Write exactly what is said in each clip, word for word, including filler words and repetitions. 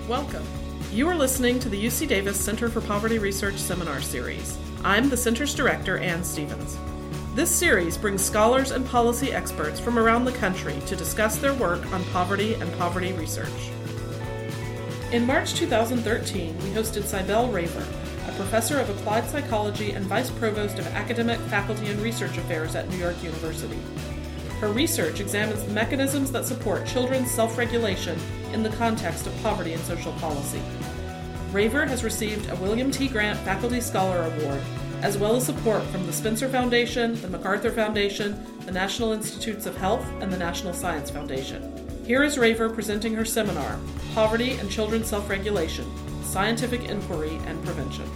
Welcome. You are listening to the U C Davis Center for Poverty Research Seminar Series. I'm the Center's Director, Ann Stevens. This series brings scholars and policy experts from around the country to discuss their work on poverty and poverty research. In March two thousand thirteen, we hosted Cybele Raver, a professor of applied psychology and vice provost of academic, faculty, and research affairs at New York University. Her research examines the mechanisms that support children's self-regulation in the context of poverty and social policy. Raver has received a William T. Grant Faculty Scholar Award, as well as support from the Spencer Foundation, the MacArthur Foundation, the National Institutes of Health, and the National Science Foundation. Here is Raver presenting her seminar, Poverty and Children's Self-Regulation, Scientific Inquiry and Prevention.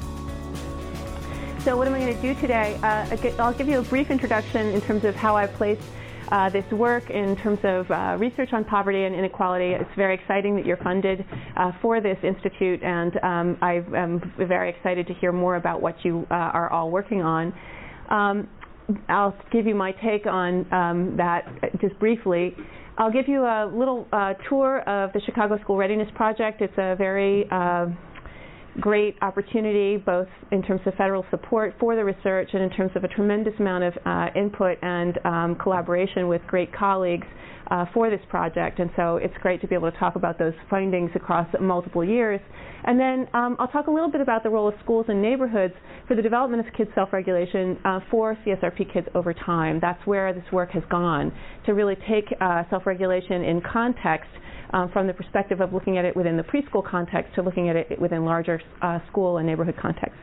So what am I going to do today? Uh, I'll give you a brief introduction in terms of how I place Uh, this work in terms of uh, research on poverty and inequality. It's very exciting that you're funded uh, for this institute, and um, I am very excited to hear more about what you uh, are all working on. Um, I'll give you my take on um, that just briefly. I'll give you a little uh, tour of the Chicago School Readiness Project. It's a very uh, great opportunity, both in terms of federal support for the research and in terms of a tremendous amount of uh, input and um, collaboration with great colleagues uh, for this project. And so it's great to be able to talk about those findings across multiple years. And then um, I'll talk a little bit about the role of schools and neighborhoods for the development of kids' self-regulation uh, for C S R P kids over time. That's where this work has gone, to really take uh, self-regulation in context Um, from the perspective of looking at it within the preschool context to looking at it within larger uh, school and neighborhood contexts.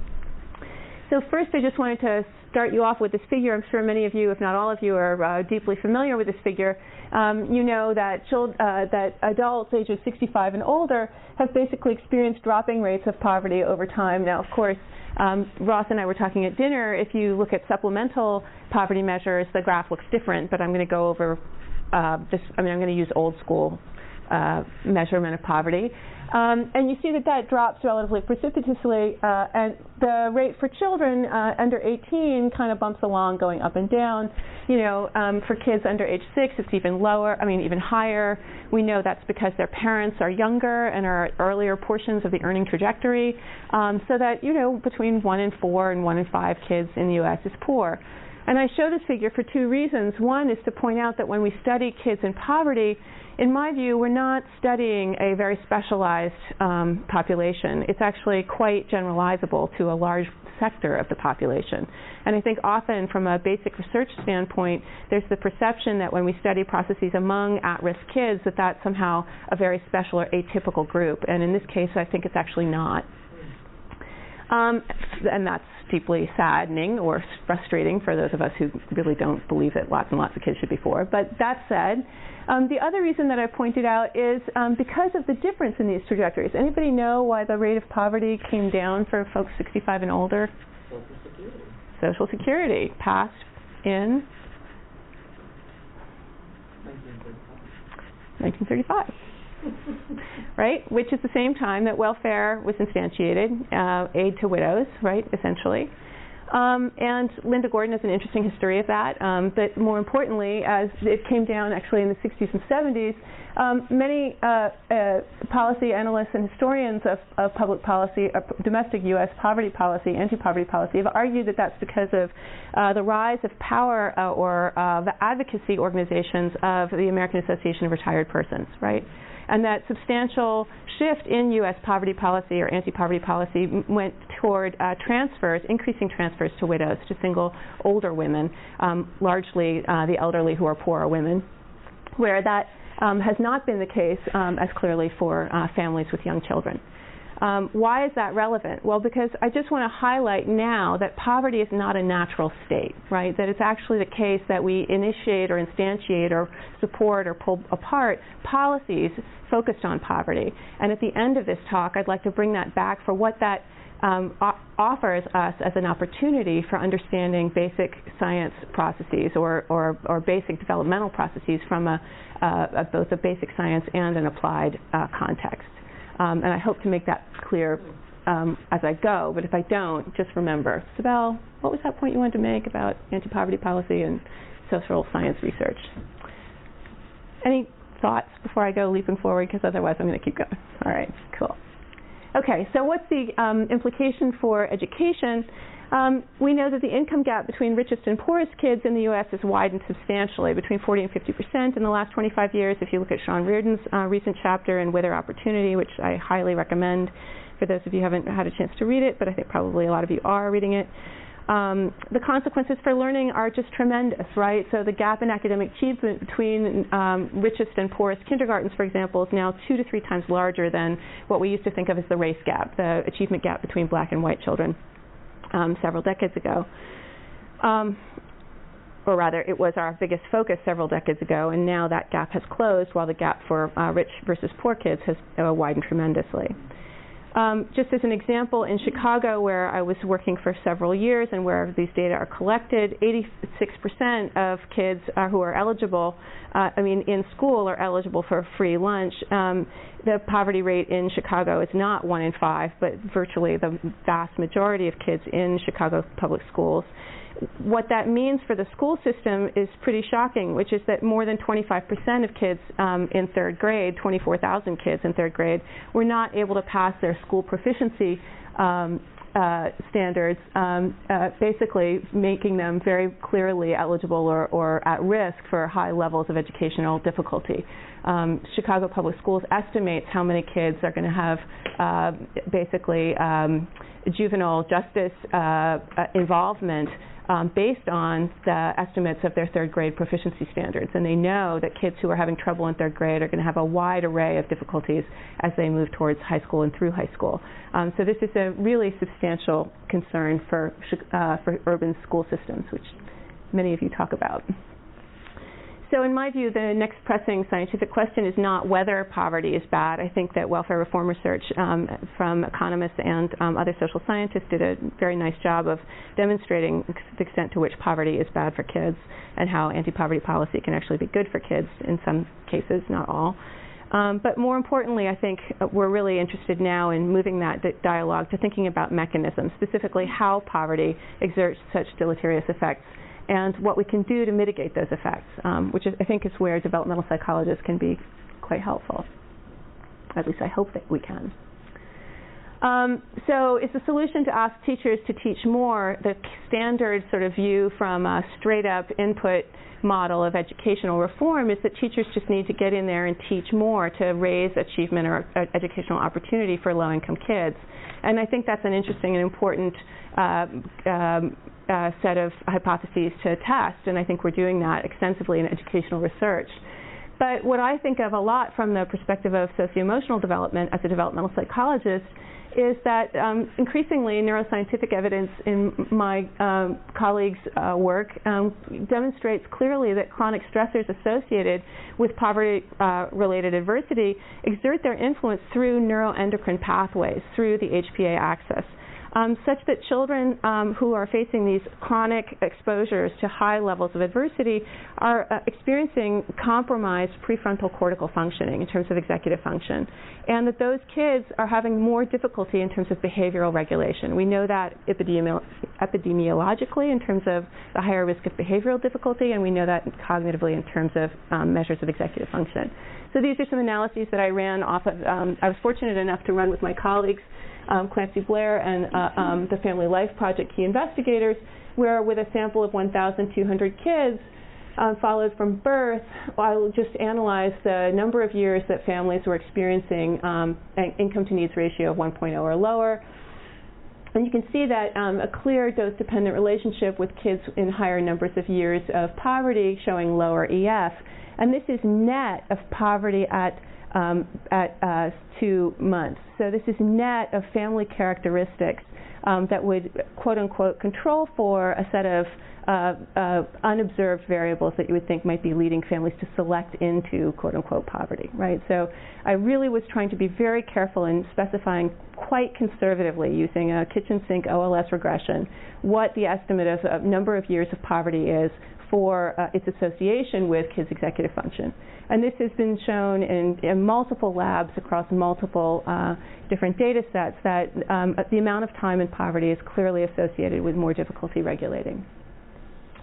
So first, I just wanted to start you off with this figure. I'm sure many of you, if not all of you, are uh, deeply familiar with this figure. Um, you know that, child, uh, that adults ages sixty-five and older have basically experienced dropping rates of poverty over time. Now, of course, um, Ross and I were talking at dinner. If you look at supplemental poverty measures, the graph looks different, but I'm going to go over uh, this. I mean, I'm going to use old school Uh, measurement of poverty. Um, and you see that that drops relatively precipitously, uh, and the rate for children uh, under eighteen kind of bumps along, going up and down. You know, um, for kids under age six, it's even lower, I mean, even higher. We know that's because their parents are younger and are at earlier portions of the earning trajectory, um, so that, you know, between one in four and one in five kids in the U S is poor. And I show this figure for two reasons. One is to point out that when we study kids in poverty, in my view, we're not studying a very specialized um, population. It's actually quite generalizable to a large sector of the population. And I think often from a basic research standpoint, there's the perception that when we study processes among at-risk kids, that that's somehow a very special or atypical group. And in this case, I think it's actually not. Um, and that's deeply saddening or frustrating for those of us who really don't believe that lots and lots of kids should be poor. But that said, um, the other reason that I pointed out is um, because of the difference in these trajectories. Anybody know why the rate of poverty came down for folks sixty-five and older? Social Security. Social Security passed in nineteen thirty-five. Right, which is the same time that welfare was instantiated, uh, aid to widows, right, essentially. Um, and Linda Gordon has an interesting history of that. Um, but more importantly, as it came down actually in the sixties and seventies, um, many uh, uh, policy analysts and historians of, of public policy, uh, domestic U S poverty policy, anti-poverty policy, have argued that that's because of uh, the rise of power uh, or uh, the advocacy organizations of the American Association of Retired Persons, right? And that substantial shift in U S poverty policy or anti-poverty policy m- went toward uh, transfers, increasing transfers to widows, to single older women, um, largely uh, the elderly who are poorer women, where that um, has not been the case um, as clearly for uh, families with young children. Um, why is that relevant? Well, because I just want to highlight now that poverty is not a natural state, right? That it's actually the case that we initiate or instantiate or support or pull apart policies focused on poverty. And at the end of this talk, I'd like to bring that back for what that um, o- offers us as an opportunity for understanding basic science processes or, or, or basic developmental processes from a, uh, a, both a basic science and an applied uh, context. Um, and I hope to make that clear um, as I go, but if I don't, just remember. Cybele, what was that point you wanted to make about anti-poverty policy and social science research? Any thoughts before I go leaping forward, because otherwise I'm going to keep going. All right, cool. Okay, so what's the um, implication for education? Um, we know that the income gap between richest and poorest kids in the U S has widened substantially, between forty and fifty percent in the last twenty-five years. If you look at Sean Reardon's uh, recent chapter in With or Opportunity, which I highly recommend for those of you who haven't had a chance to read it, but I think probably a lot of you are reading it. Um, the consequences for learning are just tremendous, right? So the gap in academic achievement between um, richest and poorest kindergartens, for example, is now two to three times larger than what we used to think of as the race gap, the achievement gap between black and white children um, several decades ago. Um, or rather, it was our biggest focus several decades ago, and now that gap has closed, while the gap for uh, rich versus poor kids has uh, widened tremendously. Um, just as an example, in Chicago, where I was working for several years and where these data are collected, eighty-six percent of kids uh, who are eligible, uh, I mean, in school are eligible for free lunch. Um, the poverty rate in Chicago is not one in five, but virtually the vast majority of kids in Chicago public schools. What that means for the school system is pretty shocking, which is that more than twenty-five percent of kids um, in third grade, twenty-four thousand kids in third grade, were not able to pass their school proficiency um, uh, standards, um, uh, basically making them very clearly eligible or, or at risk for high levels of educational difficulty. Um, Chicago Public Schools estimates how many kids are going to have uh, basically um, juvenile justice uh, uh, involvement Um, based on the estimates of their third grade proficiency standards. And they know that kids who are having trouble in third grade are going to have a wide array of difficulties as they move towards high school and through high school. Um, so this is a really substantial concern for, uh, for urban school systems, which many of you talk about. So in my view, the next pressing scientific question is not whether poverty is bad. I think that welfare reform research um, from economists and um, other social scientists did a very nice job of demonstrating the extent to which poverty is bad for kids and how anti-poverty policy can actually be good for kids in some cases, not all. Um, but more importantly, I think we're really interested now in moving that dialogue to thinking about mechanisms, specifically how poverty exerts such deleterious effects and what we can do to mitigate those effects, um, which is, I think is where developmental psychologists can be quite helpful. At least I hope that we can. Um, so is the solution to ask teachers to teach more? The standard sort of view from a straight-up input model of educational reform is that teachers just need to get in there and teach more to raise achievement or uh, educational opportunity for low-income kids. And I think that's an interesting and important uh, um, uh, set of hypotheses to test, and I think we're doing that extensively in educational research. But what I think of a lot from the perspective of socio-emotional development as a developmental psychologist is that um, increasingly neuroscientific evidence in my um, colleagues' uh, work um, demonstrates clearly that chronic stressors associated with poverty-related uh, adversity exert their influence through neuroendocrine pathways, through the H P A axis. Um, such that children um, who are facing these chronic exposures to high levels of adversity are uh, experiencing compromised prefrontal cortical functioning in terms of executive function, and that those kids are having more difficulty in terms of behavioral regulation. We know that epidemi- epidemiologically in terms of the higher risk of behavioral difficulty, and we know that cognitively in terms of um, measures of executive function. So these are some analyses that I ran off of. Um, I was fortunate enough to run with my colleagues Um, Clancy Blair and uh, um, the Family Life Project key investigators, where with a sample of one thousand two hundred kids uh, followed from birth, I will just analyze the number of years that families were experiencing um, an income to needs ratio of one point oh or lower. And you can see that um, a clear dose-dependent relationship with kids in higher numbers of years of poverty showing lower E F. And this is net of poverty at Um, at uh, two months. So this is net of family characteristics um, that would, quote-unquote, control for a set of uh, uh, unobserved variables that you would think might be leading families to select into, quote-unquote, poverty, right? So I really was trying to be very careful in specifying quite conservatively, using a kitchen sink O L S regression, what the estimate of a number of years of poverty is for uh, its association with kids' executive function. And this has been shown in, in multiple labs across multiple uh, different data sets that um, the amount of time in poverty is clearly associated with more difficulty regulating.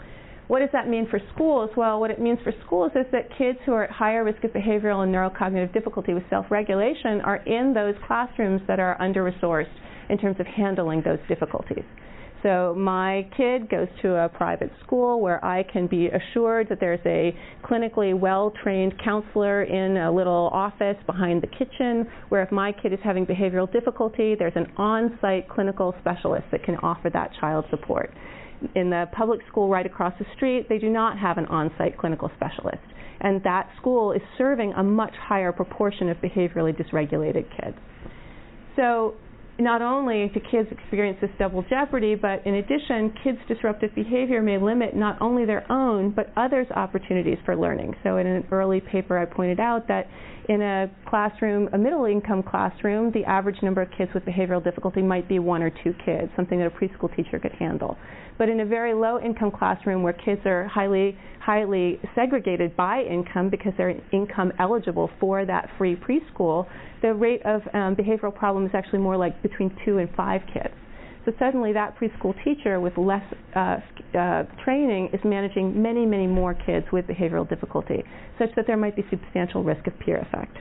What does that mean for schools? Well, what it means for schools is that kids who are at higher risk of behavioral and neurocognitive difficulty with self-regulation are in those classrooms that are under-resourced in terms of handling those difficulties. So my kid goes to a private school where I can be assured that there's a clinically well-trained counselor in a little office behind the kitchen, where if my kid is having behavioral difficulty, there's an on-site clinical specialist that can offer that child support. In the public school right across the street, they do not have an on-site clinical specialist. And that school is serving a much higher proportion of behaviorally dysregulated kids. So not only do kids experience this double jeopardy, but in addition, kids' disruptive behavior may limit not only their own, but others' opportunities for learning. So in an early paper, I pointed out that in a classroom, a middle-income classroom, the average number of kids with behavioral difficulty might be one or two kids, something that a preschool teacher could handle. But in a very low-income classroom where kids are highly, highly segregated by income because they're income eligible for that free preschool, the rate of um, behavioral problem is actually more like between two and five kids. So suddenly that preschool teacher with less uh, uh, training is managing many, many more kids with behavioral difficulty, such that there might be substantial risk of peer effect.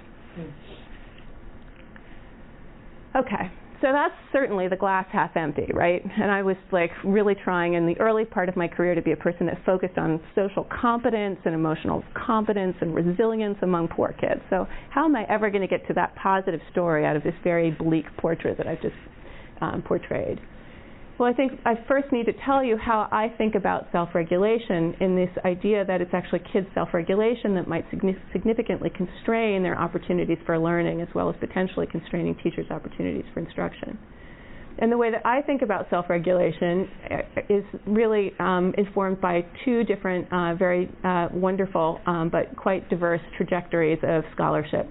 Okay. So that's certainly the glass half empty, right? And I was like really trying in the early part of my career to be a person that focused on social competence and emotional competence and resilience among poor kids. So how am I ever going to get to that positive story out of this very bleak portrait that I've just um, portrayed? Well, I think I first need to tell you how I think about self-regulation in this idea that it's actually kids' self-regulation that might significantly constrain their opportunities for learning, as well as potentially constraining teachers' opportunities for instruction. And the way that I think about self-regulation is really um, informed by two different, uh, very uh, wonderful um, but quite diverse trajectories of scholarship.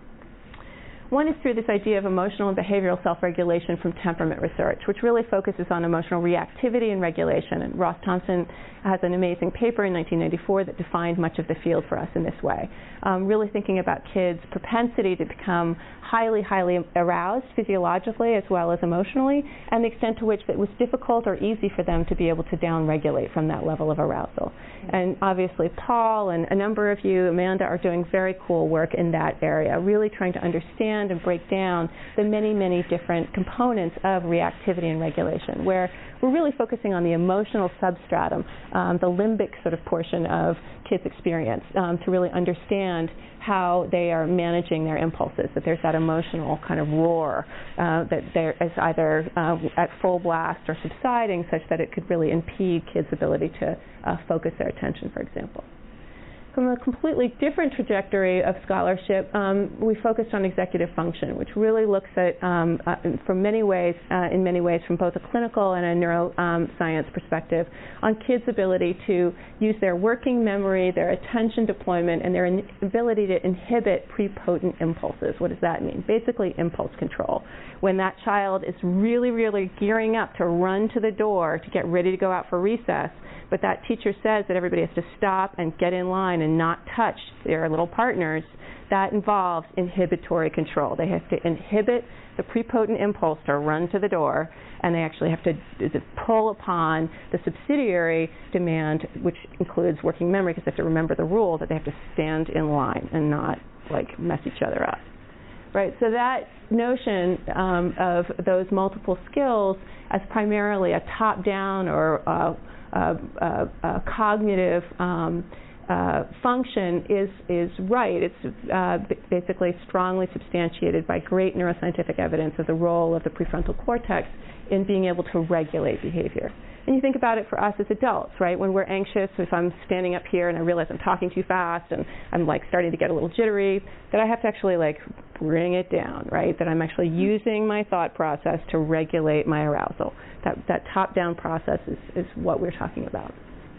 One is through this idea of emotional and behavioral self-regulation from temperament research, which really focuses on emotional reactivity and regulation. And Ross Thompson has an amazing paper in nineteen ninety-four that defined much of the field for us in this way, um, really thinking about kids' propensity to become highly, highly aroused physiologically as well as emotionally, and the extent to which it was difficult or easy for them to be able to down-regulate from that level of arousal. Mm-hmm. And obviously Paul and a number of you, Amanda, are doing very cool work in that area, really trying to understand and break down the many, many different components of reactivity and regulation, where we're really focusing on the emotional substratum, um, the limbic sort of portion of kids' experience, um, to really understand how they are managing their impulses, that there's that emotional kind of roar uh, that there is either uh, at full blast or subsiding, such that it could really impede kids' ability to uh, focus their attention, for example. From a completely different trajectory of scholarship, um, we focused on executive function, which really looks at, um, uh, from many ways, uh, in many ways, from both a clinical and a neuroscience um, perspective, on kids' ability to use their working memory, their attention deployment, and their in- ability to inhibit prepotent impulses. What does that mean? Basically, impulse control. When that child is really, really gearing up to run to the door to get ready to go out for recess, but that teacher says that everybody has to stop and get in line and not touch their little partners, that involves inhibitory control. They have to inhibit the prepotent impulse to run to the door, and they actually have to pull upon the subsidiary demand, which includes working memory, because they have to remember the rule that they have to stand in line and not like mess each other up. Right, so that notion um, of those multiple skills as primarily a top-down or uh, uh, uh, uh, cognitive um, uh, function is is right. It's uh, b- basically strongly substantiated by great neuroscientific evidence of the role of the prefrontal cortex in being able to regulate behavior. And you think about it for us as adults, right? When we're anxious, if I'm standing up here and I realize I'm talking too fast and I'm like starting to get a little jittery, that I have to actually like bring it down, right? That I'm actually using my thought process to regulate my arousal. That that top-down process is, is what we're talking about.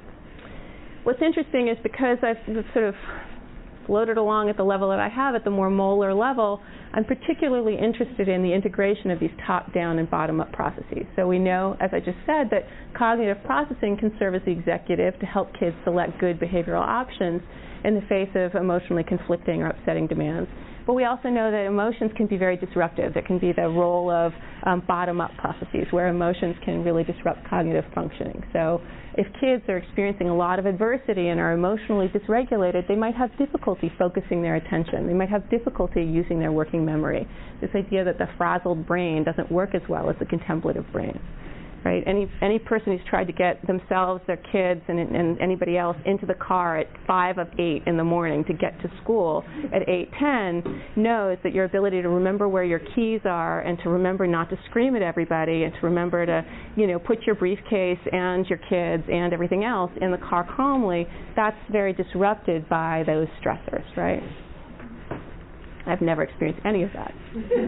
What's interesting is because I've sort of floated along at the level that I have, at the more molar level, I'm particularly interested in the integration of these top-down and bottom-up processes. So we know, as I just said, that cognitive processing can serve as the executive to help kids select good behavioral options. in the face of emotionally conflicting or upsetting demands. But we also know that emotions can be very disruptive. It can be the role of um, bottom-up processes where emotions can really disrupt cognitive functioning. So if kids are experiencing a lot of adversity and are emotionally dysregulated, they might have difficulty focusing their attention. They might have difficulty using their working memory. This idea that the frazzled brain doesn't work as well as the contemplative brain. Right? Any any person who's tried to get themselves, their kids, and, and anybody else into the car at five of eight in the morning to get to school at eight ten knows that your ability to remember where your keys are and to remember not to scream at everybody and to remember to, you know, put your briefcase and your kids and everything else in the car calmly, that's very disrupted by those stressors, right? I've never experienced any of that.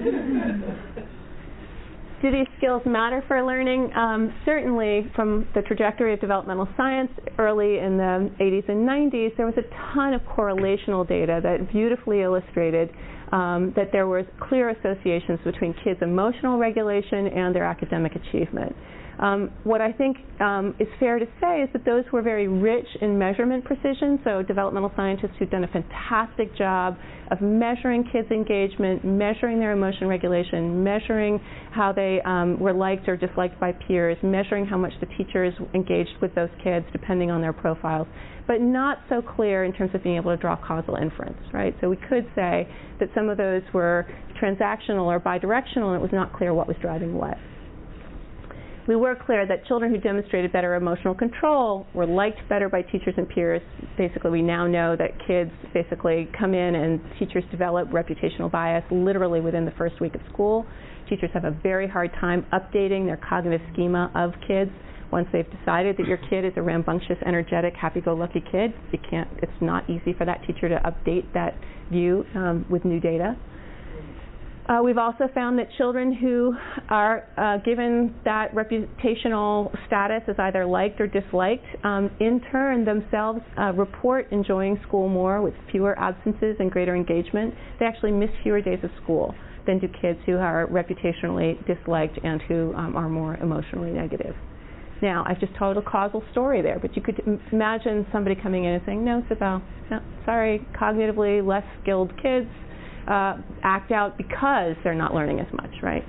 Do these skills matter for learning? Um, certainly, from the trajectory of developmental science early in the eighties and nineties, there was a ton of correlational data that beautifully illustrated um, that there was clear associations between kids' emotional regulation and their academic achievement. Um, what I think um, is fair to say is that those were very rich in measurement precision, so developmental scientists who've done a fantastic job of measuring kids' engagement, measuring their emotion regulation, measuring how they um, were liked or disliked by peers, measuring how much the teachers engaged with those kids depending on their profiles, but not so clear in terms of being able to draw causal inference, right? So we could say that some of those were transactional or bidirectional, and it was not clear what was driving what. We were clear that children who demonstrated better emotional control were liked better by teachers and peers. Basically, we now know that kids basically come in and teachers develop reputational bias literally within the first week of school. Teachers have a very hard time updating their cognitive schema of kids. Once they've decided that your kid is a rambunctious, energetic, happy-go-lucky kid, you can't, it's not easy for that teacher to update that view um, with new data. Uh, we've also found that children who are uh, given that reputational status as either liked or disliked, um, in turn themselves uh, report enjoying school more with fewer absences and greater engagement. They actually miss fewer days of school than do kids who are reputationally disliked and who um, are more emotionally negative. Now, I've just told a causal story there, but you could m- imagine somebody coming in and saying, no, Sibel, no, sorry, cognitively less skilled kids Uh, act out because they're not learning as much, right?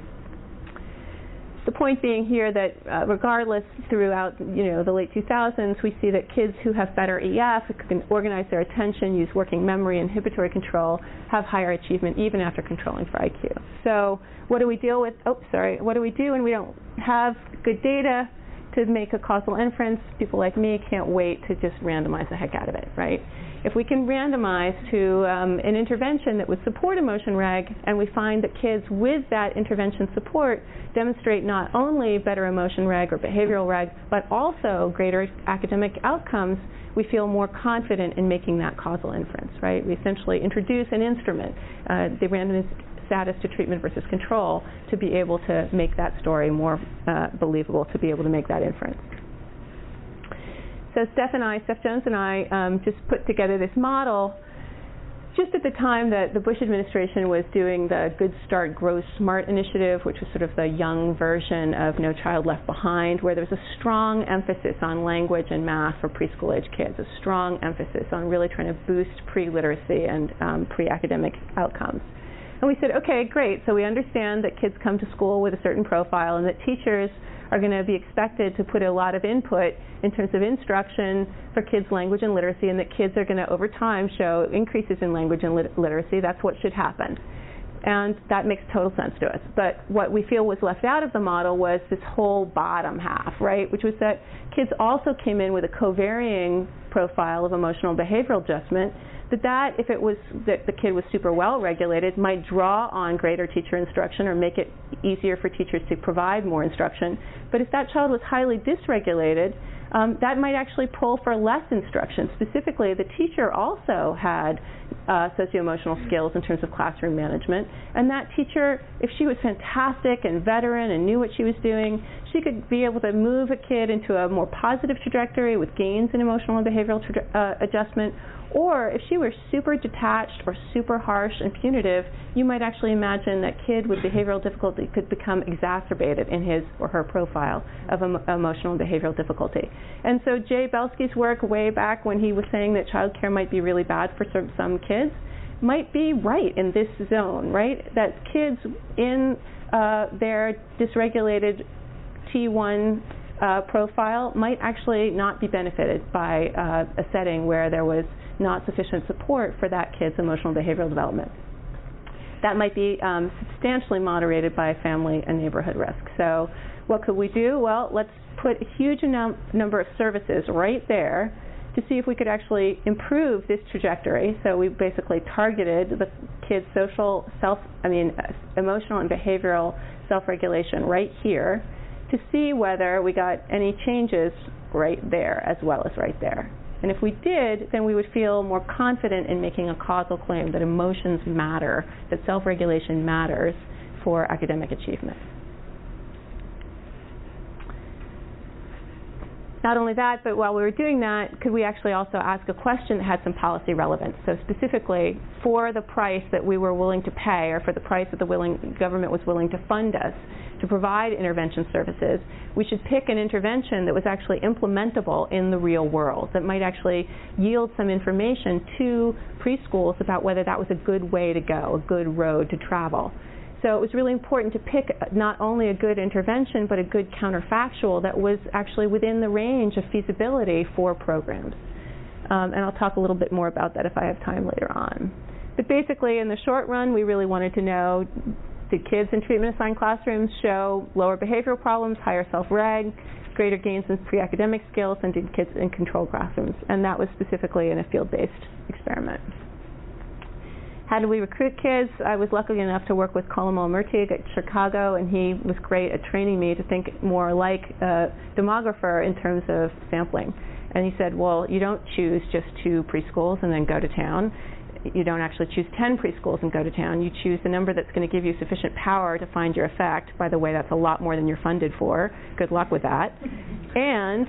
The point being here that uh, regardless, throughout you know the late two thousands, we see that kids who have better E F, who can organize their attention, use working memory, inhibitory control, have higher achievement even after controlling for I Q. So what do we deal with? Oh, sorry. What do we do when we don't have good data to make a causal inference? People like me can't wait to just randomize the heck out of it, right? If we can randomize to um, an intervention that would support emotion reg, and we find that kids with that intervention support demonstrate not only better emotion reg or behavioral reg, but also greater academic outcomes, we feel more confident in making that causal inference, right? We essentially introduce an instrument, uh, the random status to treatment versus control, to be able to make that story more uh, believable, to be able to make that inference. So Steph and I, Steph Jones and I, um, just put together this model just at the time that the Bush administration was doing the Good Start, Grow Smart initiative, which was sort of the young version of No Child Left Behind, where there was a strong emphasis on language and math for preschool-age kids, a strong emphasis on really trying to boost pre-literacy and um, pre-academic outcomes. And we said, okay, great, so we understand that kids come to school with a certain profile and that teachers are going to be expected to put a lot of input in terms of instruction for kids' language and literacy, and that kids are going to, over time, show increases in language and lit- literacy. That's what should happen. And that makes total sense to us. But what we feel was left out of the model was this whole bottom half, right, which was that kids also came in with a co-varying profile of emotional and behavioral adjustment, that that, if it was that the kid was super well regulated, might draw on greater teacher instruction or make it easier for teachers to provide more instruction. But if that child was highly dysregulated, um, that might actually pull for less instruction. Specifically, the teacher also had uh, socio-emotional skills in terms of classroom management, and that teacher, if she was fantastic and veteran and knew what she was doing, she could be able to move a kid into a more positive trajectory with gains in emotional and behavioral tra- uh, adjustment, Or if she were super detached or super harsh and punitive, you might actually imagine that kid with behavioral difficulty could become exacerbated in his or her profile of em- emotional and behavioral difficulty. And so Jay Belsky's work way back when he was saying that childcare might be really bad for some, some kids might be right in this zone, right? That kids in uh, their dysregulated T one uh, profile might actually not be benefited by uh, a setting where there was not sufficient support for that kid's emotional and behavioral development. That might be um, substantially moderated by family and neighborhood risk. So what could we do? Well, let's put a huge num- number of services right there to see if we could actually improve this trajectory. So we basically targeted the kids' social self, I mean, uh, emotional and behavioral self-regulation right here to see whether we got any changes right there as well as right there. And if we did, then we would feel more confident in making a causal claim that emotions matter, that self-regulation matters for academic achievement. Not only that, but while we were doing that, could we actually also ask a question that had some policy relevance? So specifically, for the price that we were willing to pay, or for the price that the willing, government was willing to fund us to provide intervention services, we should pick an intervention that was actually implementable in the real world, that might actually yield some information to preschools about whether that was a good way to go, a good road to travel. So it was really important to pick not only a good intervention, but a good counterfactual that was actually within the range of feasibility for programs. Um, and I'll talk a little bit more about that if I have time later on. But basically, in the short run, we really wanted to know, did kids in treatment-assigned classrooms show lower behavioral problems, higher self-reg, greater gains in pre-academic skills, and did kids in controlled classrooms? And that was specifically in a field-based experiment. How do we recruit kids? I was lucky enough to work with Kolomo Murtig at Chicago, and he was great at training me to think more like a demographer in terms of sampling. And he said, well, you don't choose just two preschools and then go to town. You don't actually choose ten preschools and go to town. You choose the number that's going to give you sufficient power to find your effect. By the way, that's a lot more than you're funded for. Good luck with that. And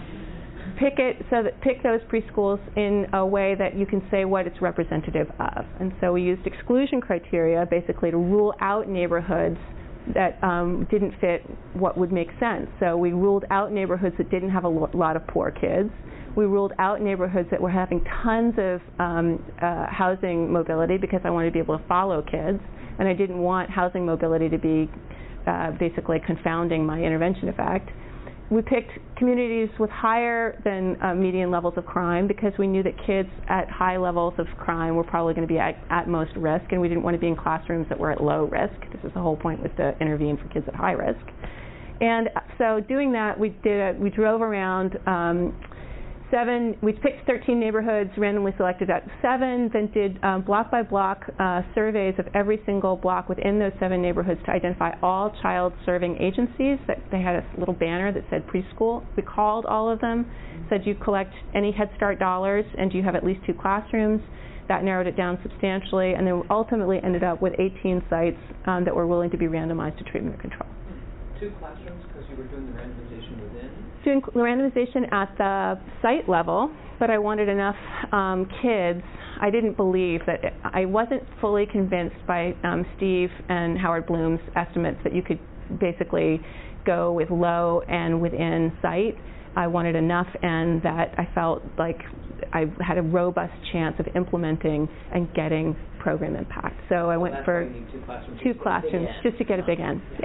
pick it so that pick those preschools in a way that you can say what it's representative of. And so we used exclusion criteria basically to rule out neighborhoods that um, didn't fit what would make sense. So we ruled out neighborhoods that didn't have a lo- lot of poor kids. We ruled out neighborhoods that were having tons of um, uh, housing mobility because I wanted to be able to follow kids, and I didn't want housing mobility to be uh, basically confounding my intervention effect. We picked communities with higher than uh, median levels of crime because we knew that kids at high levels of crime were probably going to be at, at most risk, and we didn't want to be in classrooms that were at low risk. This is the whole point, was to intervene for kids at high risk. And so doing that, we did a, we drove around um, seven, we picked thirteen neighborhoods, randomly selected at seven, then did um, block by block uh, surveys of every single block within those seven neighborhoods to identify all child serving agencies. That they had a little banner that said preschool. We called all of them, said, you collect any Head Start dollars and you have at least two classrooms. That narrowed it down substantially, and then ultimately ended up with eighteen sites um, that were willing to be randomized to treatment or control. Two classrooms because you were doing the randomization within? Doing randomization at the site level, but I wanted enough um, kids. I didn't believe that, it, I wasn't fully convinced by um, Steve and Howard Bloom's estimates that you could basically go with low and within site. I wanted enough and that I felt like I had a robust chance of implementing and getting program impact. So I so went for two classrooms, two classrooms just to get a big end. Yeah.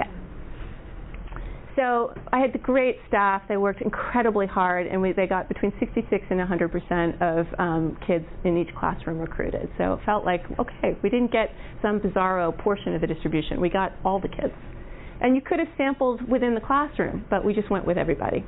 So I had the great staff. They worked incredibly hard, and we, they got between sixty-six and one hundred percent of um, kids in each classroom recruited. So it felt like, okay, we didn't get some bizarro portion of the distribution. We got all the kids. And you could have sampled within the classroom, but we just went with everybody.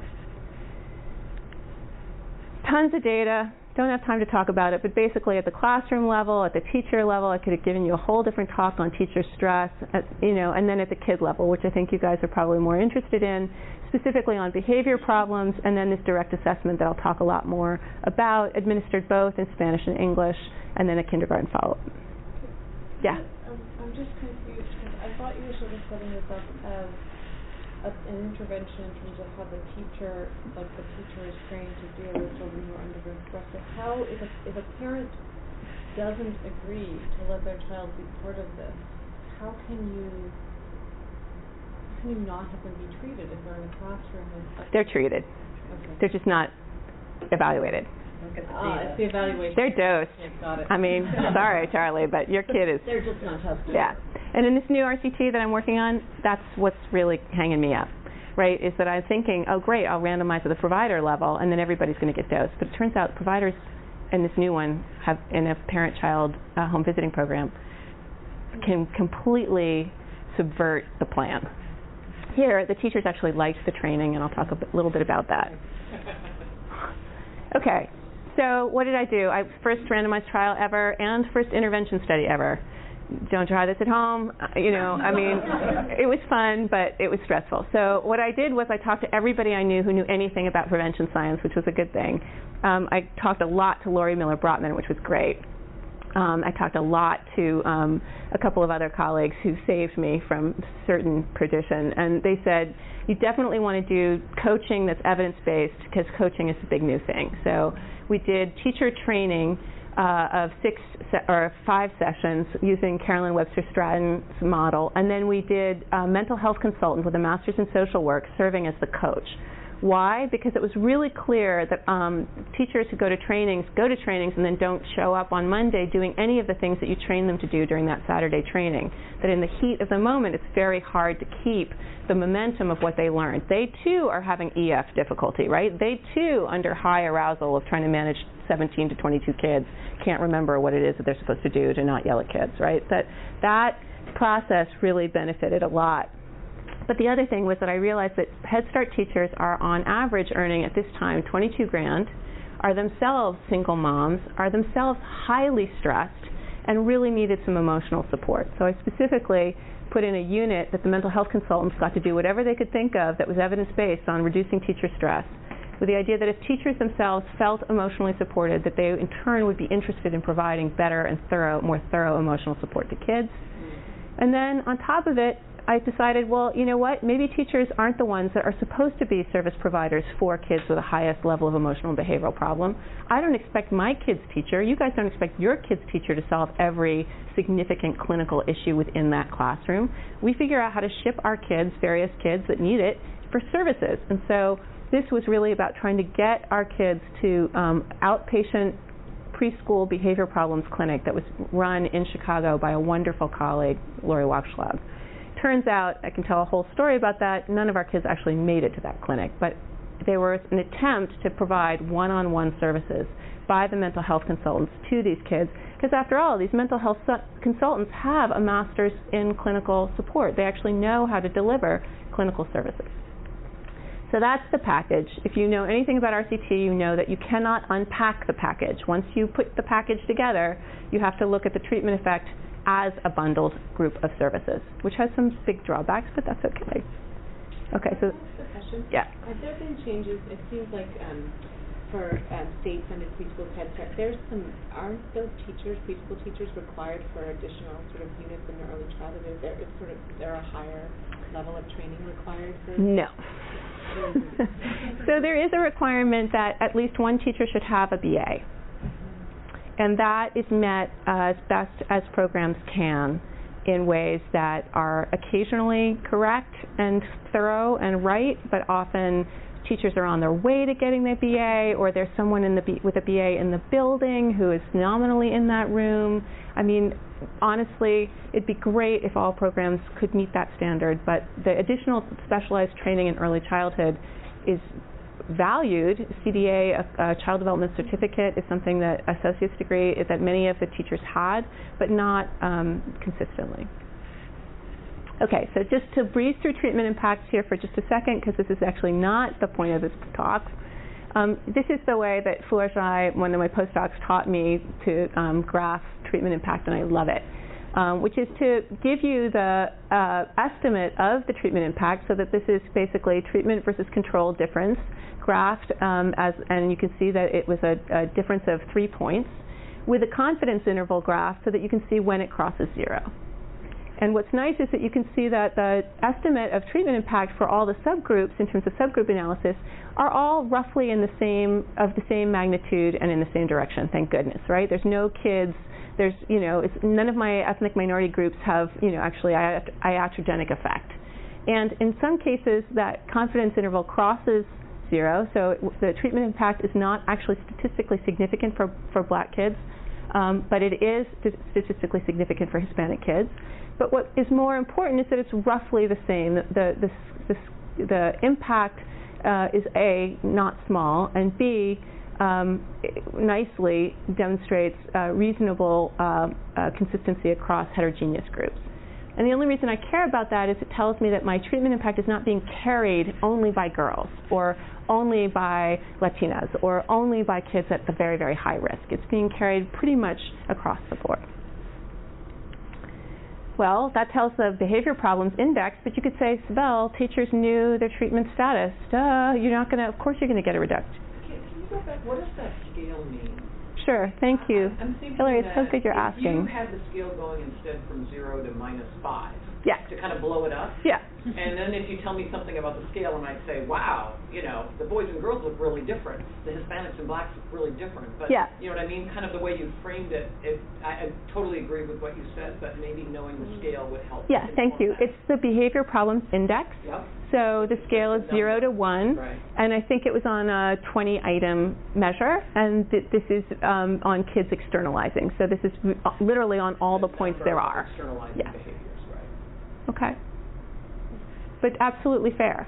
Tons of data. Don't have time to talk about it, but basically at the classroom level, at the teacher level, I could have given you a whole different talk on teacher stress, at, you know, and then at the kid level, which I think you guys are probably more interested in, specifically on behavior problems, and then this direct assessment that I'll talk a lot more about, administered both in Spanish and English, and then a kindergarten follow-up. Yeah? Um, I'm just confused because I thought you were sort of setting this up as a, an intervention in terms of how the teacher, like the teacher is trained to deal with children who are undergoing stress. So how, if a, if a parent doesn't agree to let their child be part of this, how can you, how can you not have them be treated if they're in a classroom? And they're treated. Okay. They're just not evaluated. Uh, it's the evaluation. They're dosed. Yeah, got it. I mean, sorry, Charlie, but your kid is. They're just not tested. Yeah. And in this new R C T that I'm working on, that's what's really hanging me up, right, is that I'm thinking, oh, great, I'll randomize at the provider level, and then everybody's going to get dosed. But it turns out providers in this new one have, in a parent-child uh, home visiting program, can completely subvert the plan. Here, the teachers actually liked the training, and I'll talk a bit, little bit about that. Okay. So what did I do? I first randomized trial ever and first intervention study ever. Don't try this at home. You know, I mean, it was fun, but it was stressful. So what I did was I talked to everybody I knew who knew anything about prevention science, which was a good thing. Um, I talked a lot to Lori Miller-Brotman, which was great. Um, I talked a lot to um, a couple of other colleagues who saved me from certain perdition, and they said, you definitely want to do coaching that's evidence-based because coaching is the big new thing. So we did teacher training uh, of six se- or five sessions using Carolyn Webster Stratton's model, and then we did a mental health consultant with a master's in social work serving as the coach. Why? Because it was really clear that um, teachers who go to trainings go to trainings and then don't show up on Monday doing any of the things that you train them to do during that Saturday training. That in the heat of the moment, it's very hard to keep the momentum of what they learned. They, too, are having E F difficulty, right? They, too, under high arousal of trying to manage seventeen to twenty-two kids, can't remember what it is that they're supposed to do to not yell at kids, right? That, that process really benefited a lot. But the other thing was that I realized that Head Start teachers are on average earning at this time twenty-two grand, are themselves single moms, are themselves highly stressed, and really needed some emotional support. So I specifically put in a unit that the mental health consultants got to do whatever they could think of that was evidence-based on reducing teacher stress, with the idea that if teachers themselves felt emotionally supported, that they in turn would be interested in providing better and thorough, more thorough emotional support to kids. And then on top of it, I decided, well, you know what, maybe teachers aren't the ones that are supposed to be service providers for kids with the highest level of emotional and behavioral problem. I don't expect my kid's teacher, you guys don't expect your kid's teacher to solve every significant clinical issue within that classroom. We figure out how to ship our kids, various kids that need it, for services. And so this was really about trying to get our kids to um, outpatient preschool behavior problems clinic that was run in Chicago by a wonderful colleague, Lori Wachschlag. Turns out, I can tell a whole story about that, none of our kids actually made it to that clinic, but there was an attempt to provide one-on-one services by the mental health consultants to these kids, because after all, these mental health su- consultants have a master's in clinical support. They actually know how to deliver clinical services. So that's the package. If you know anything about R C T, you know that you cannot unpack the package. Once you put the package together, you have to look at the treatment effect as a bundled group of services, which has some big drawbacks, but that's okay. Okay, so, yeah. Have there been changes? It seems like um, for um, state-funded preschool Head Start, there's some, aren't those teachers, preschool teachers, required for additional sort of units in their early childhood? Is there, is sort of, is there a higher level of training required for? No. So there is a requirement that at least one teacher should have a B A. And that is met uh, as best as programs can in ways that are occasionally correct and thorough and right, but often teachers are on their way to getting their B A, or there's someone in the B- with a B A in the building who is nominally in that room. I mean, honestly, it'd be great if all programs could meet that standard, but the additional specialized training in early childhood is valued. C D A, a, a child development certificate, is something that associate's degree is that many of the teachers had, but not um, consistently. Okay, so just to breeze through treatment impacts here for just a second, because this is actually not the point of this talk. Um, this is the way that Fleur Jai, one of my postdocs, taught me to um, graph treatment impact, and I love it. Um, which is to give you the uh, estimate of the treatment impact, so that this is basically treatment versus control difference graphed, um, as, and you can see that it was a, a difference of three points, with a confidence interval graph so that you can see when it crosses zero. And what's nice is that you can see that the estimate of treatment impact for all the subgroups in terms of subgroup analysis are all roughly in the same, of the same magnitude and in the same direction, thank goodness, right? There's no kids, there's, you know, it's, none of my ethnic minority groups have, you know, actually iatrogenic effect. And in some cases, that confidence interval crosses zero, so it, the treatment impact is not actually statistically significant for, for black kids, um, but it is st- statistically significant for Hispanic kids. But what is more important is that it's roughly the same. The, the, the, the, the impact uh, is A, not small, and B, um, nicely demonstrates uh, reasonable uh, uh, consistency across heterogeneous groups. And the only reason I care about that is it tells me that my treatment impact is not being carried only by girls or only by Latinas or only by kids at the very, very high risk. It's being carried pretty much across the board. Well, that tells the behavior problems index, but you could say, Sibel, teachers knew their treatment status. Duh, you're not going to, of course you're going to get a reduction. Can, can you go back? What does that scale mean? Sure, thank you. I'm thinking Hillary, it's so that good you're if asking. you had the scale going instead from zero to minus five, yeah. to kind of blow it up. Yeah. And then if you tell me something about the scale and I'd say, wow, you know, the boys and girls look really different. The Hispanics and blacks look really different. But yeah. you know what I mean? Kind of the way you framed it, it I, I totally agree with what you said, but maybe knowing the scale would help. Yeah, thank you. That. It's the behavior problems index. Yep. So the scale is zero to one, right. and I think it was on a twenty item measure, and th- this is um, on kids externalizing. So this is literally on all the points there are. Externalizing yeah. behaviors, right. Okay. But absolutely fair.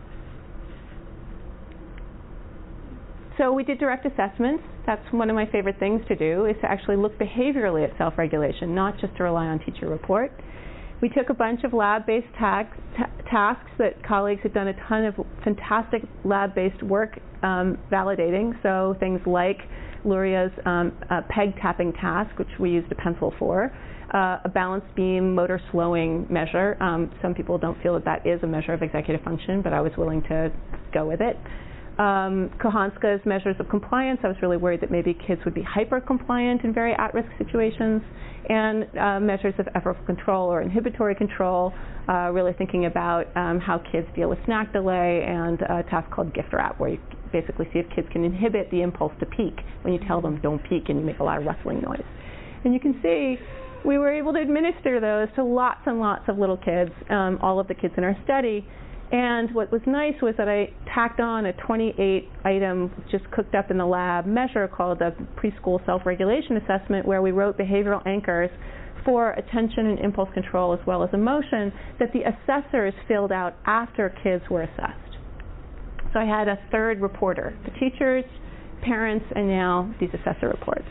So we did direct assessments. That's one of my favorite things to do, is to actually look behaviorally at self-regulation, not just to rely on teacher report. We took a bunch of lab-based ta- ta- tasks that colleagues had done a ton of fantastic lab-based work um, validating, so things like Luria's um, uh, peg tapping task, which we used a pencil for, uh, a balance beam motor slowing measure. Um, some people don't feel that that is a measure of executive function, but I was willing to go with it. Um, Kohanska's measures of compliance. I was really worried that maybe kids would be hyper-compliant in very at-risk situations, and uh, measures of effortful control or inhibitory control, uh, really thinking about um, how kids deal with snack delay, and a task called gift wrap, where you basically see if kids can inhibit the impulse to peek when you tell them don't peek and you make a lot of rustling noise. And you can see we were able to administer those to lots and lots of little kids, um, all of the kids in our study. And what was nice was that I tacked on a twenty-eight item, just cooked up in the lab, measure called the preschool self-regulation assessment, where we wrote behavioral anchors for attention and impulse control as well as emotion that the assessors filled out after kids were assessed. So I had a third reporter, the teachers, parents, and now these assessor reports.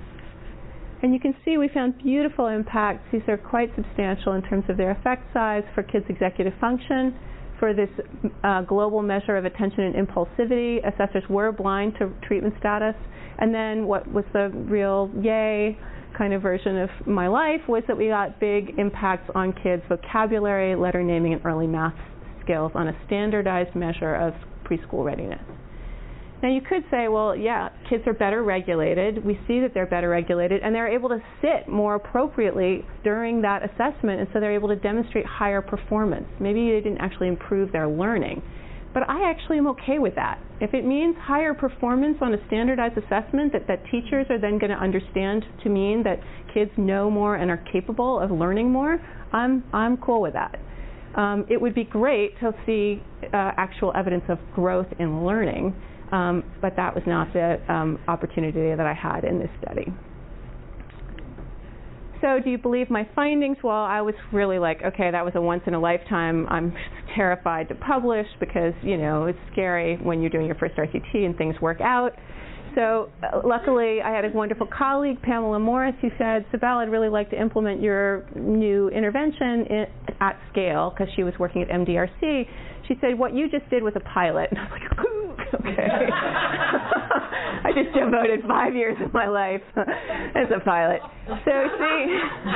And you can see we found beautiful impacts. These are quite substantial in terms of their effect size for kids' executive function. For this uh, global measure of attention and impulsivity, assessors were blind to treatment status. And then what was the real yay kind of version of my life was that we got big impacts on kids' vocabulary, letter naming, and early math skills on a standardized measure of preschool readiness. Now you could say, well, yeah, kids are better regulated. We see that they're better regulated, and they're able to sit more appropriately during that assessment, and so they're able to demonstrate higher performance. Maybe they didn't actually improve their learning, but I actually am okay with that. If it means higher performance on a standardized assessment that, that teachers are then going to understand to mean that kids know more and are capable of learning more, I'm, I'm cool with that. Um, it would be great to see uh, actual evidence of growth in learning. Um, but that was not the um, opportunity that I had in this study. So do you believe my findings? Well, I was really like, okay, that was a once in a lifetime. I'm terrified to publish because, you know, it's scary when you're doing your first R C T and things work out. So uh, luckily, I had a wonderful colleague, Pamela Morris, who said, Sibel, I'd really like to implement your new intervention in, at scale, because she was working at M D R C. She said, what you just did was a pilot. And I was like, ooh, okay. I just devoted five years of my life as a pilot. So she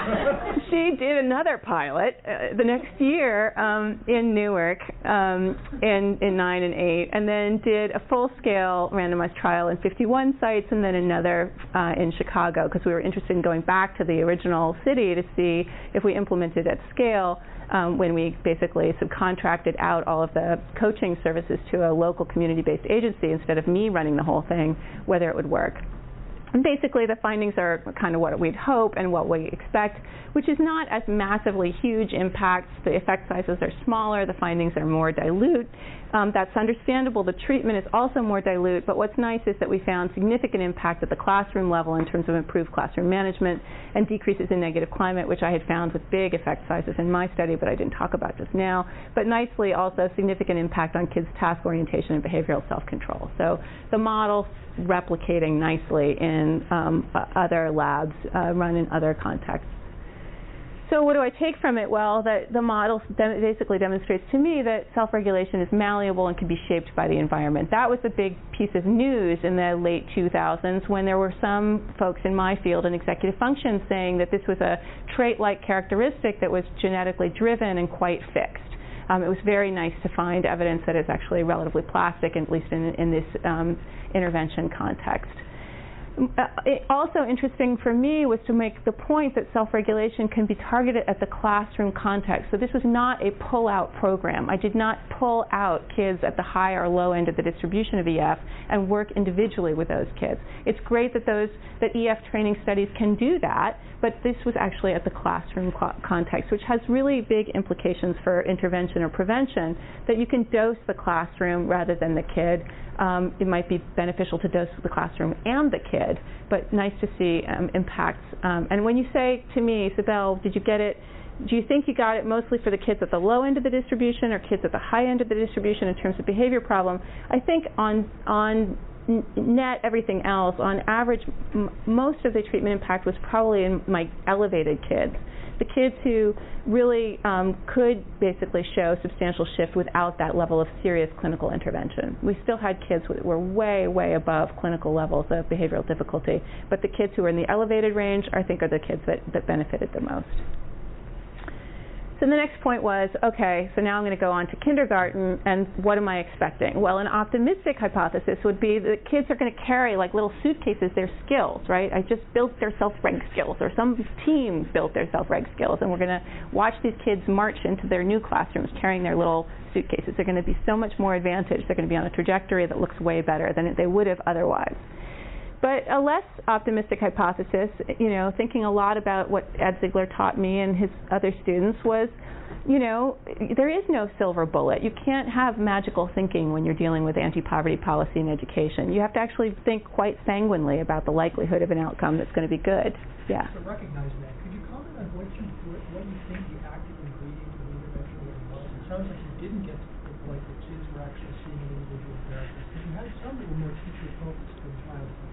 she did another pilot uh, the next year um, in Newark um, in, in nine and eight, and then did a full-scale randomized trial in fifty-one sites, and then another uh, in Chicago, because we were interested in going back to the original city to see if we implemented at scale um, when we basically subcontracted out all of the coaching services to a local community-based agency instead of me running the whole thing, whether it would work. And basically, the findings are kind of what we'd hope and what we expect, which is not as massively huge impacts. The effect sizes are smaller. The findings are more dilute. Um, that's understandable. The treatment is also more dilute. But what's nice is that we found significant impact at the classroom level in terms of improved classroom management and decreases in negative climate, which I had found with big effect sizes in my study, but I didn't talk about just now. But nicely, also significant impact on kids' task orientation and behavioral self-control. So the model replicating nicely in um, uh, other labs uh, run in other contexts. So what do I take from it? Well, that the model de- basically demonstrates to me that self-regulation is malleable and can be shaped by the environment. That was a big piece of news in the late two thousands when there were some folks in my field in executive function saying that this was a trait-like characteristic that was genetically driven and quite fixed. Um, it was very nice to find evidence that is actually relatively plastic, at least in, in this um, intervention context. Uh, it also interesting for me was to make the point that self-regulation can be targeted at the classroom context. So this was not a pull-out program. I did not pull out kids at the high or low end of the distribution of E F and work individually with those kids. It's great that those that E F training studies can do that, but this was actually at the classroom co- context, which has really big implications for intervention or prevention, that you can dose the classroom rather than the kid. Um, it might be beneficial to dose the classroom and the kid, but nice to see um, impacts. Um, and when you say to me, Sibel, did you get it? Do you think you got it mostly for the kids at the low end of the distribution or kids at the high end of the distribution in terms of behavior problem? I think on on net everything else, on average, m- most of the treatment impact was probably in my elevated kids. The kids who really um, could basically show substantial shift without that level of serious clinical intervention. We still had kids that were way, way above clinical levels of behavioral difficulty, but the kids who were in the elevated range, I think, are the kids that, that benefited the most. So the next point was, okay, so now I'm going to go on to kindergarten, and what am I expecting? Well, an optimistic hypothesis would be that kids are going to carry, like little suitcases, their skills, right? I just built their self-reg skills, or some team built their self-reg skills, and we're going to watch these kids march into their new classrooms carrying their little suitcases. They're going to be so much more advantaged. They're going to be on a trajectory that looks way better than they would have otherwise. But a less optimistic hypothesis, you know, thinking a lot about what Ed Ziegler taught me and his other students was, you know, there is no silver bullet. You can't have magical thinking when you're dealing with anti-poverty policy and education. You have to actually think quite sanguinely about the likelihood of an outcome that's going to be good. Yeah. So recognizing that, could you comment on what you what you think the active ingredient of the intervention really was? It sounds like you didn't get to the point where kids were actually seeing an individual therapist. But you had some that were more teacher-focused than child-focused.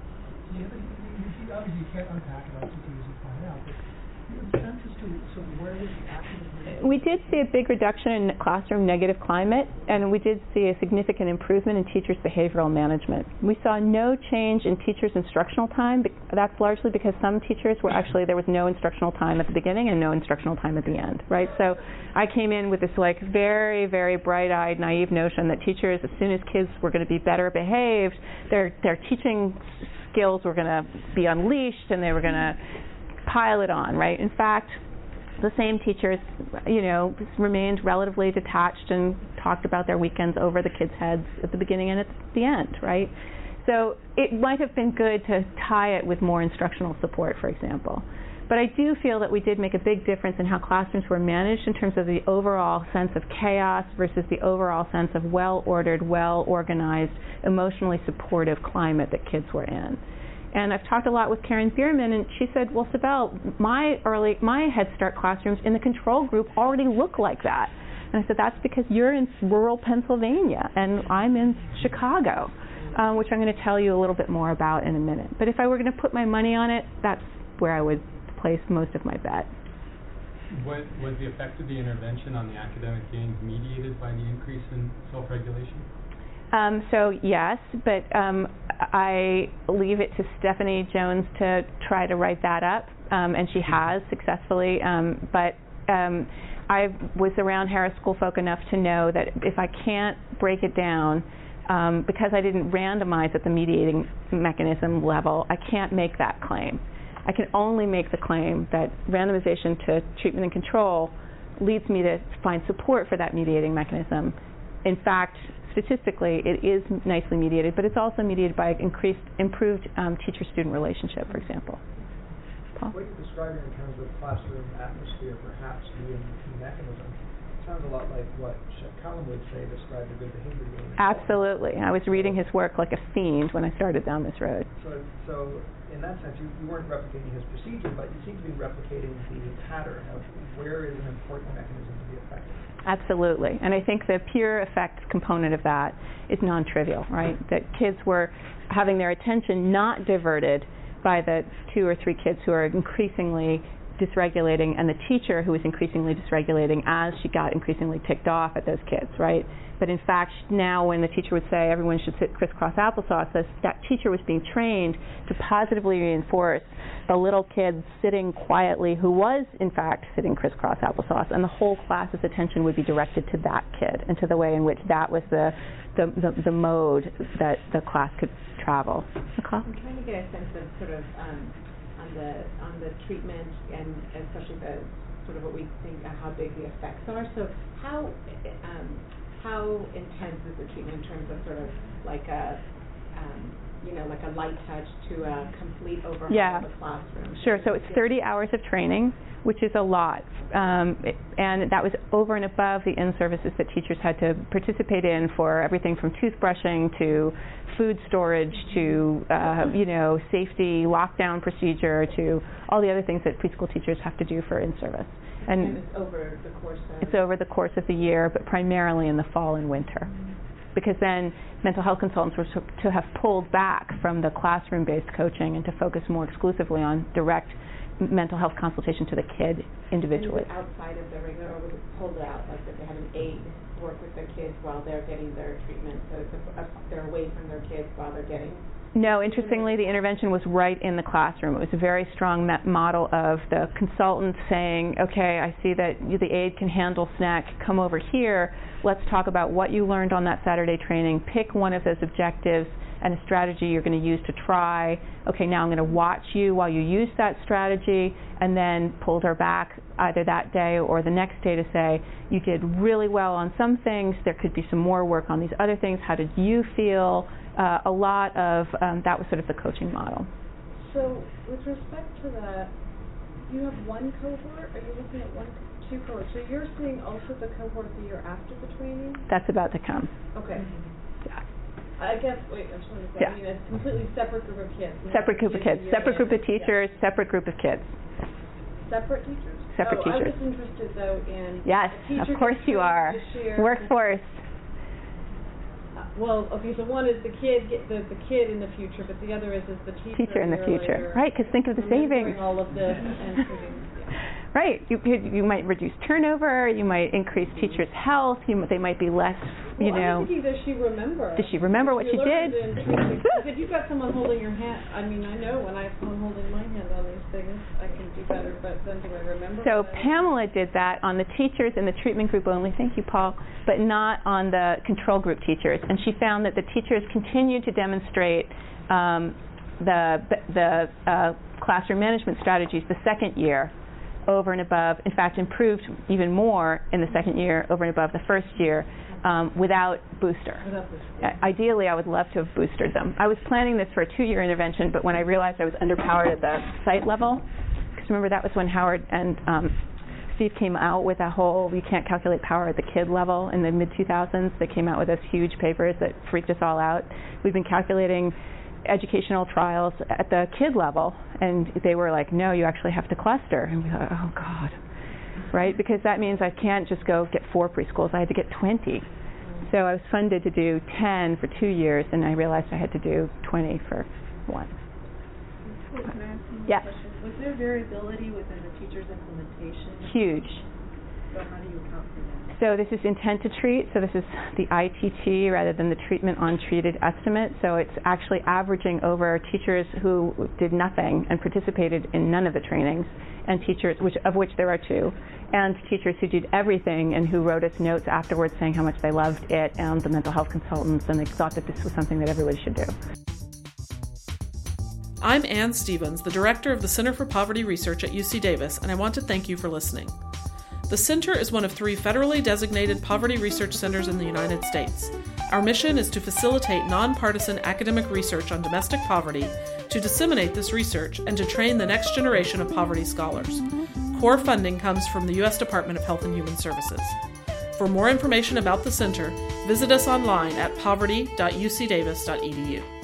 You have a, you, obviously you can't unpack it, I'll keep you as you find out, but you have a sense as to so where was the active? We did see a big reduction in classroom negative climate, and we did see a significant improvement in teachers' behavioral management. We saw no change in teachers' instructional time. That's largely because some teachers were actually, there was no instructional time at the beginning and no instructional time at the end, right? So I came in with this like very, very bright-eyed, naive notion that teachers, as soon as kids were going to be better behaved, their their teaching skills were going to be unleashed and they were going to pile it on, right? In fact, the same teachers, you know, remained relatively detached and talked about their weekends over the kids' heads at the beginning and at the end, right? So it might have been good to tie it with more instructional support, for example. But I do feel that we did make a big difference in how classrooms were managed in terms of the overall sense of chaos versus the overall sense of well-ordered, well-organized, emotionally supportive climate that kids were in. And I've talked a lot with Karen Bierman, and she said, well, Sibel, my early, my Head Start classrooms in the control group already look like that. And I said, that's because you're in rural Pennsylvania, and I'm in Chicago, uh, which I'm going to tell you a little bit more about in a minute. But if I were going to put my money on it, that's where I would place most of my bet. What, was the effect of the intervention on the academic gains mediated by the increase in self-regulation? Um, so yes, but um, I leave it to Stephanie Jones to try to write that up, um, and she has successfully. Um, but um, I was around Harris School folk enough to know that if I can't break it down, um, because I didn't randomize at the mediating mechanism level, I can't make that claim. I can only make the claim that randomization to treatment and control leads me to find support for that mediating mechanism. In fact, statistically, it is nicely mediated, but it's also mediated by increased, improved um, teacher-student relationship, for example. Paul? What you're describing in terms of classroom atmosphere perhaps being the key mechanism sounds a lot like what Shep Cullen would say described a good behavior game. Absolutely. I was reading his work like a fiend when I started down this road. So, so in that sense, you, you weren't replicating his procedure, but you seem to be replicating the pattern of where is an important mechanism to be effective. Absolutely. And I think the peer effect component of that is non-trivial, right? That kids were having their attention not diverted by the two or three kids who are increasingly dysregulating and the teacher who was increasingly dysregulating as she got increasingly ticked off at those kids, right? But in fact, now when the teacher would say everyone should sit crisscross applesauce, that teacher was being trained to positively reinforce the little kid sitting quietly who was, in fact, sitting crisscross applesauce, and the whole class's attention would be directed to that kid and to the way in which that was the the, the, the mode that the class could travel. Nicole? I'm trying to get a sense of sort of um, on the on the treatment and especially the sort of what we think uh, how big the effects are. So how um, how intense is the treatment in terms of sort of like a um, you know like a light touch to a complete overhaul yeah. of the classroom? Sure. So it's thirty hours of training, which is a lot, um, it, and that was over and above the in-services that teachers had to participate in for everything from toothbrushing to food storage to uh, you know safety lockdown procedure to all the other things that preschool teachers have to do for in-service. And, and it's over the course of it's over the course of the year, but primarily in the fall and winter. Mm-hmm. Because then mental health consultants were to, to have pulled back from the classroom-based coaching and to focus more exclusively on direct mental health consultation to the kid individually. And was it outside of the regular, or was it pulled out, like that they had an aide work with their kids while they're getting their treatment, so it's a, a, they're away from their kids while they're getting? No, interestingly, the intervention was right in the classroom. It was a very strong met model of the consultant saying, okay, I see that you, the aide can handle snack, come over here, let's talk about what you learned on that Saturday training, pick one of those objectives and a strategy you're going to use to try. Okay, now I'm going to watch you while you use that strategy, and then pulled her back either that day or the next day to say, you did really well on some things, there could be some more work on these other things, how did you feel? Uh, a lot of, um, that was sort of the coaching model. So with respect to that, you have one cohort? Are you looking at one, two cohorts? So you're seeing also the cohort the year after the training? That's about to come. Okay. Yeah. I guess, wait, I just want to say, yeah. I mean, it's a completely separate group of kids. Separate group of kids, separate group of teachers, yeah. separate group of kids. Separate teachers? Separate oh, teachers. I was interested, though, in... Yes, of course you are. Workforce. Uh, well, okay, so one is the kid, get the, the kid in the future, but the other is, is the teacher, teacher in the future. Later, right, because think of the savings. all of this and putting, yeah. Right, you, you might reduce turnover, you might increase teachers' health, you, they might be less, you well, know. I'm thinking, does she remember? Does she remember what she did? If you've got someone holding your hand, I mean, I know when I have someone holding my hand on these things, I can do better, but then do I remember? So Pamela did that on the teachers in the treatment group only, thank you, Paul, but not on the control group teachers. And she found that the teachers continued to demonstrate um, the, the uh, classroom management strategies the second year over and above, in fact, improved even more in the second year over and above the first year um, without booster. Without booster. Uh, ideally, I would love to have boosted them. I was planning this for a two-year intervention, but when I realized I was underpowered at the site level, because remember that was when Howard and um, Steve came out with a whole, you can't calculate power at the kid level in the mid two thousands. They came out with those huge papers that freaked us all out. We've been calculating educational trials at the kid level, and they were like, no, you actually have to cluster. And we thought, oh, God, right? Because that means I can't just go get four preschools. I had to get twenty. So I was funded to do ten for two years, and I realized I had to do twenty for one. Can I ask you yes. a question? Was there variability within the teacher's implementation? Huge. So how do you account for that? So this is intent to treat, so this is the I T T rather than the treatment on treated estimate. So it's actually averaging over teachers who did nothing and participated in none of the trainings, and teachers, which, of which there are two, and teachers who did everything and who wrote us notes afterwards saying how much they loved it, and the mental health consultants, and they thought that this was something that everybody should do. I'm Ann Stevens, the director of the Center for Poverty Research at U C Davis, and I want to thank you for listening. The center is one of three federally designated poverty research centers in the United States. Our mission is to facilitate nonpartisan academic research on domestic poverty, to disseminate this research, and to train the next generation of poverty scholars. Core funding comes from the U S Department of Health and Human Services. For more information about the center, visit us online at poverty dot u c davis dot e d u.